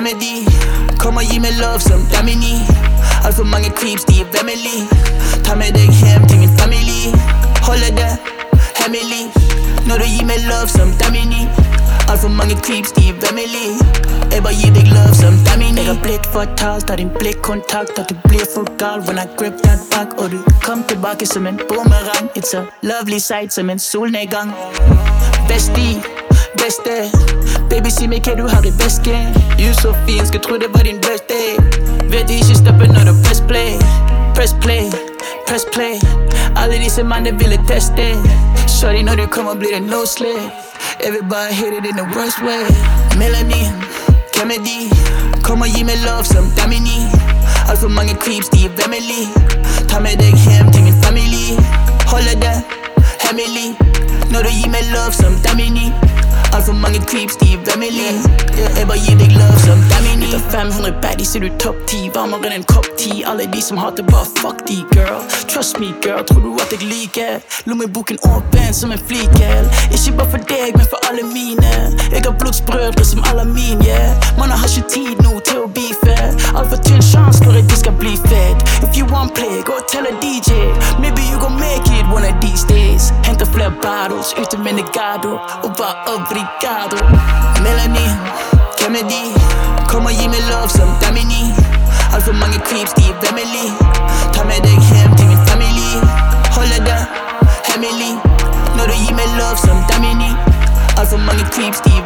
Kennedy. Kom og gi meg love som Damini. Alt for mange creeps, de er vemmelig. Ta med deg hjem til min familie. Holde det hemmelig når du gir meg love som Damini. Alt for mange creeps, de er vemmelig. Jeg bare gir deg love som Damini. Jeg har blitt fortalt av din blikkontakt at du blir for gal when I grip that back. Og du kom tilbake som en boomerang. It's a lovely sight som en solnedgang. Bestie, beste. Baby, si meg hva du har i vesken. You så fin, skal tro det var din birthday. Vet ikke stoppe når du press play. Press play, press play. Alle disse mannene ville teste. Sorry når du kommer blir det no slip. Jeg vil bare hit it in the worst way. Melanin, Kennedy. Kom og gi meg love som Damini. Alt for mange creeps, de er vemmelig. Ta med deg hjem til min familie. Holde det hemmelig når du gir meg love som Damini. Alt for mange creeps, de er vemmelig. Jeg bare gir deg love som Damini. Ut av 500 baddies er du topp 10. Varmere enn en kopp 10. Alle de som hater bare fuck de, girl. Trust me, girl, tror du at jeg liker? Lommeboken åpen som en flikel. Ikke bare for deg, men for alle mine. Jeg har blodsbrødre som Alamin, yeah. Man har ikke tid nå til å beefe. Alt for tynn sjans for at de skal bli fed. If you want play, go tell a DJ. Maybe you gon' make it one of these days. Henter flere battles ute med negado. Og bare obrigado. Melanin, Kennedy. Kom og gi meg love som Damini. Alt for mange creeps, de er vemmelig. Ta med deg hjem til min familie. Holde det hemmelig når du gir meg love som Damini. Alt for mange creeps, de